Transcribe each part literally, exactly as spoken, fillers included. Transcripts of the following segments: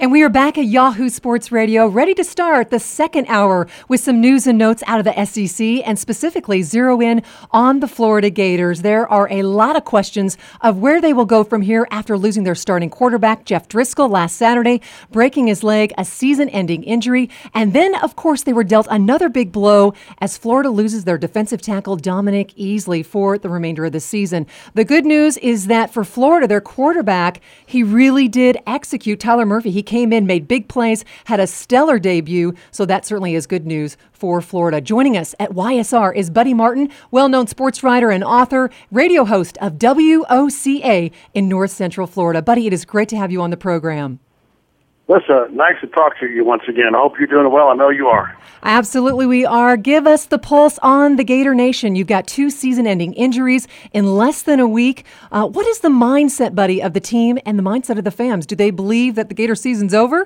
And we are back at Yahoo Sports Radio, ready to start the second hour with some news and notes out of the S E C, and specifically zero in on the Florida Gators. There are a lot of questions of where they will go from here after losing their starting quarterback, Jeff Driscoll, last Saturday, breaking his leg, a season-ending injury. And then, of course, they were dealt another big blow as Florida loses their defensive tackle, Dominic Easley, for the remainder of the season. The good news is that for Florida, their quarterback, he really did execute. Tyler Murphy, he came in, made big plays, had a stellar debut, so that certainly is good news for Florida. Joining us at Y S R is Buddy Martin, well-known sports writer and author, radio host of W O C A in North Central Florida. Buddy, it is great to have you on the program. Listen, nice to talk to you once again. I hope you're doing well. I know you are. Absolutely, we are. Give us the pulse on the Gator Nation. You've got two season-ending injuries in less than a week. Uh, what is the mindset, Buddy, of the team and the mindset of the fans? Do they believe that the Gator season's over?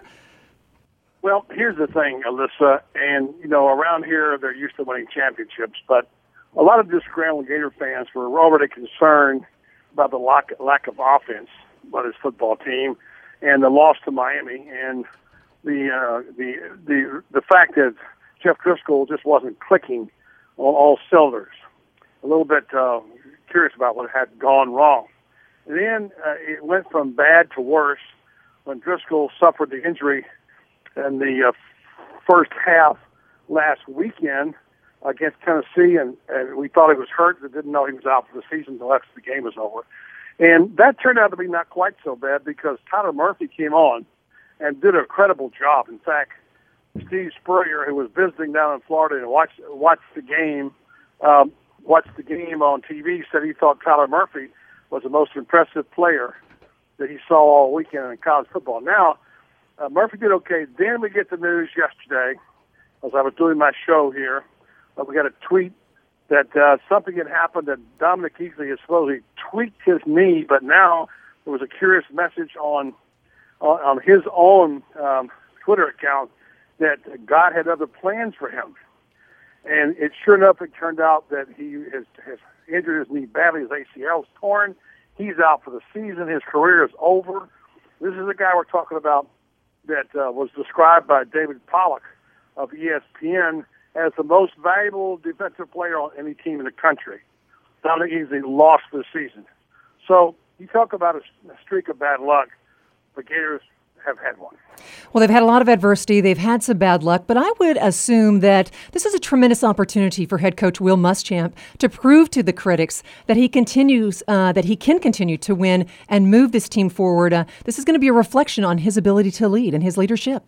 Well, here's the thing, Alyssa, and, you know, around here they're used to winning championships, but a lot of disgruntled Gator fans were already concerned about the lack, lack of offense by this football team and the loss to Miami, and the uh, the the the fact that Jeff Driscoll just wasn't clicking on all cylinders. A little bit uh, curious about what had gone wrong. And then uh, it went from bad to worse when Driscoll suffered the injury in the uh, first half last weekend against Tennessee, and, and we thought he was hurt, but didn't know he was out for the season until after the game was over. And that turned out to be not quite so bad because Tyler Murphy came on and did a credible job. In fact, Steve Spurrier, who was visiting down in Florida and watched watched the game, um, watched the game on T V, said he thought Tyler Murphy was the most impressive player that he saw all weekend in college football. Now, uh, Murphy did okay. Then we get the news yesterday, as I was doing my show here, uh, we got a tweet that uh, something had happened, that Dominic Easley has supposedly tweaked his knee, but now there was a curious message on on, on his own um, Twitter account that God had other plans for him. And it sure enough, it turned out that he has, has injured his knee badly. His A C L is torn. He's out for the season. His career is over. This is a guy we're talking about that uh, was described by David Pollack of E S P N as the most valuable defensive player on any team in the country. Dominic Easley lost for the season. So you talk about a, a streak of bad luck. The Gators have had one. Well, they've had a lot of adversity. They've had some bad luck, but I would assume that this is a tremendous opportunity for head coach Will Muschamp to prove to the critics that he continues, uh, that he can continue to win and move this team forward. Uh, this is going to be a reflection on his ability to lead and his leadership.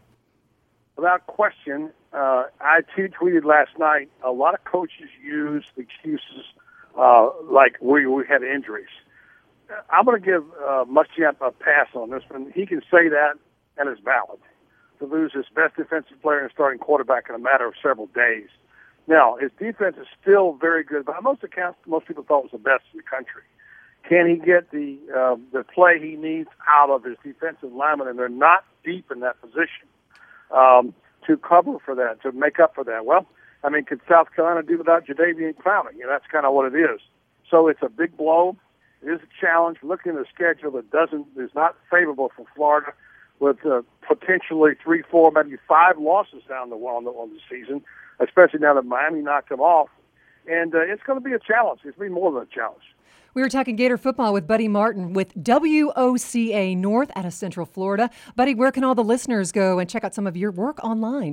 Without question, uh, I too tweeted last night, a lot of coaches use excuses uh, like we, we had injuries. I'm going to give uh, Muschamp a pass on this one. He can say that, and it's valid, to lose his best defensive player and starting quarterback in a matter of several days. Now, his defense is still very good, but by most accounts, most people thought it was the best in the country. Can he get the uh, the play he needs out of his defensive linemen, and they're not deep in that position, um, to cover for that, to make up for that? Well, I mean, could South Carolina do without Jadeveon Clowney? You know, that's kind of what it is. So it's a big blow. It is a challenge. Looking at the schedule, that doesn't is not favorable for Florida, with uh, potentially three, four, maybe five losses down the on the, on the season, especially now that Miami knocked them off. And uh, it's going to be a challenge. It's going to be more than a challenge. We were talking Gator football with Buddy Martin with W O C A North out of Central Florida. Buddy, where can all the listeners go and check out some of your work online?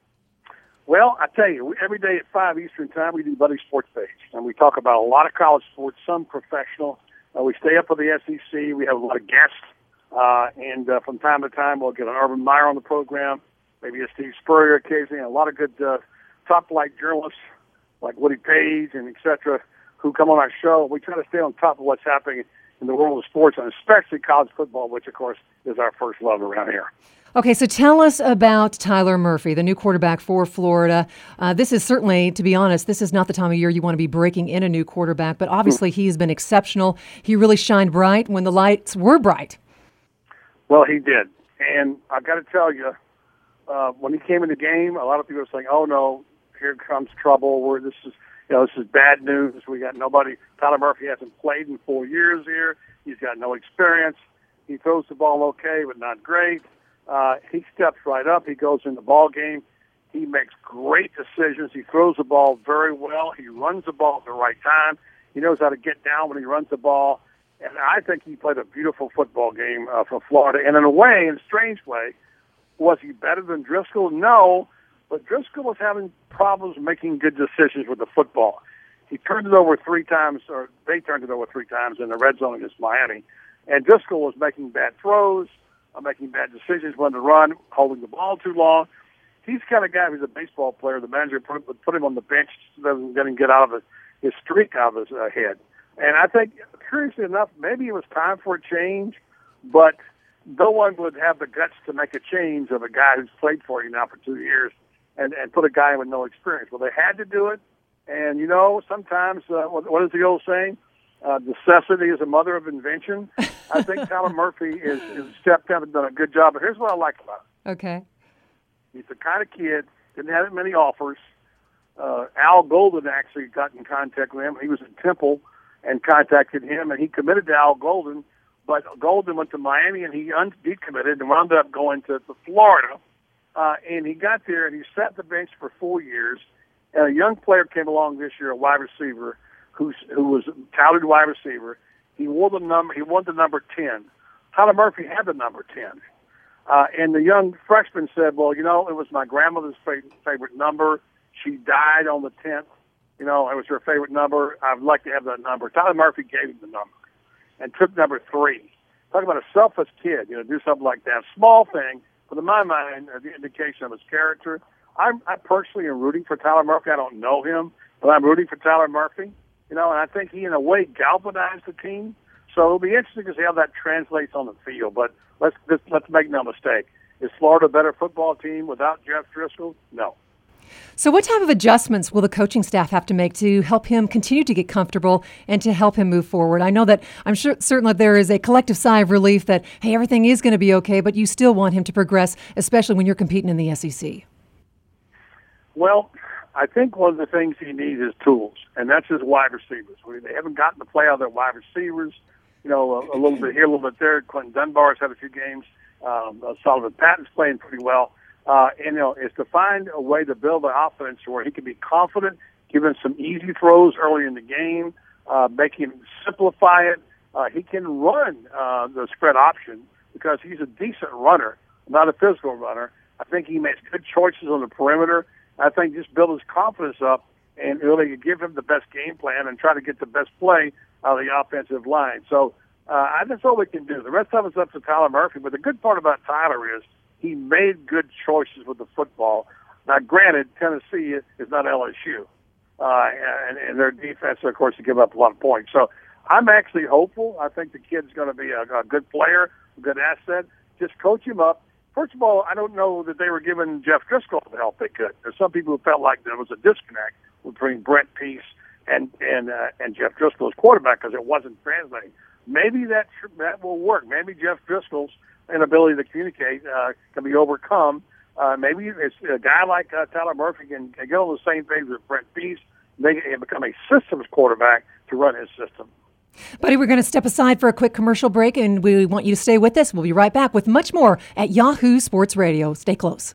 Well, I tell you, every day at five Eastern Time, we do Buddy Sports Page, and we talk about a lot of college sports, some professional. Uh, we stay up with the S E C. We have a lot of guests, uh, and uh, from time to time, we'll get an Urban Meyer on the program, maybe a Steve Spurrier occasionally, and a lot of good uh, top-flight journalists like Woody Page and et cetera, who come on our show. We try to stay on top of what's happening in the world of sports, and especially college football, which, of course, is our first love around here. Okay, so tell us about Tyler Murphy, the new quarterback for Florida. Uh, this is certainly, to be honest, this is not the time of year you want to be breaking in a new quarterback, but obviously he has been exceptional. He really shined bright when the lights were bright. Well, he did. And I've got to tell you, uh, when he came in the game, a lot of people were saying, oh, no, here comes trouble. We're, this is, you know, this is bad news. We got nobody. Tyler Murphy hasn't played in four years here. He's got no experience. He throws the ball okay, but not great. Uh, he steps right up. He goes in the ball game. He makes great decisions. He throws the ball very well. He runs the ball at the right time. He knows how to get down when he runs the ball. And I think he played a beautiful football game uh, for Florida. And in a way, in a strange way, was he better than Driscoll? No, but Driscoll was having problems making good decisions with the football. He turned it over three times, or they turned it over three times in the red zone against Miami. And Driscoll was making bad throws, uh, making bad decisions when to run, holding the ball too long. He's the kind of guy who's a baseball player. The manager put, would put him on the bench so that he doesn't get out of his, his streak out of his uh, head. And I think, curiously enough, maybe it was time for a change, but no one would have the guts to make a change of a guy who's played for you now for two years and, and put a guy with no experience. Well, they had to do it. And, you know, sometimes, uh, what, what is the old saying? Uh, necessity is a mother of invention. I think Tyler Murphy is, is stepped up and done a good job. But here's what I like about him. Okay. He's the kind of kid, didn't have many offers. Uh, Al Golden actually got in contact with him. He was at Temple and contacted him, and he committed to Al Golden. But Golden went to Miami, and he un- decommitted and wound up going to, to Florida. Uh, and he got there, and he sat the bench for four years. And a young player came along this year, a wide receiver, who's, who was a touted wide receiver. He wore the number. He won the number ten. Tyler Murphy had the number ten. Uh, and the young freshman said, well, you know, it was my grandmother's favorite, favorite number. She died on the tenth. You know, it was her favorite number. I'd like to have that number. Tyler Murphy gave him the number and took number three. Talk about a selfless kid, you know, do something like that. Small thing, but in my mind, uh, the indication of his character. I'm, I personally am rooting for Tyler Murphy. I don't know him, but I'm rooting for Tyler Murphy. You know, and I think he, in a way, galvanized the team. So it'll be interesting to see how that translates on the field. But let's let's, let's make no mistake. Is Florida a better football team without Jeff Driscoll? No. So what type of adjustments will the coaching staff have to make to help him continue to get comfortable and to help him move forward? I know that I'm sure certainly there is a collective sigh of relief that, hey, everything is going to be okay, but you still want him to progress, especially when you're competing in the S E C. Well, I think one of the things he needs is tools, and that's his wide receivers. They haven't gotten to play out their wide receivers, you know, a, a little bit here, a little bit there. Quentin Dunbar's had a few games. Um, uh, Sullivan Patton's playing pretty well. Uh, and, you know, is to find a way to build an offense where he can be confident, give him some easy throws early in the game, uh, make him simplify it. Uh, he can run uh, the spread option because he's a decent runner, not a physical runner. I think he makes good choices on the perimeter. I think just build his confidence up and really give him the best game plan and try to get the best play out of the offensive line. So uh, that's all we can do. The rest of it's up to Tyler Murphy. But the good part about Tyler is he made good choices with the football. Now, granted, Tennessee is not L S U, uh, and, and their defense, of course, to give up a lot of points. So I'm actually hopeful. I think the kid's going to be a, a good player, a good asset. Just coach him up. First of all, I don't know that they were giving Jeff Driscoll the help they could. There's some people who felt like there was a disconnect between Brent Peace and and uh, and Jeff Driscoll as quarterback because it wasn't translating. Maybe that that will work. Maybe Jeff Driscoll's inability to communicate uh, can be overcome. Uh, maybe it's a guy like uh, Tyler Murphy can, can get on the same page with Brent Peace. They can become a systems quarterback to run his system. Buddy, we're going to step aside for a quick commercial break, and we want you to stay with us. We'll be right back with much more at Yahoo Sports Radio. Stay close.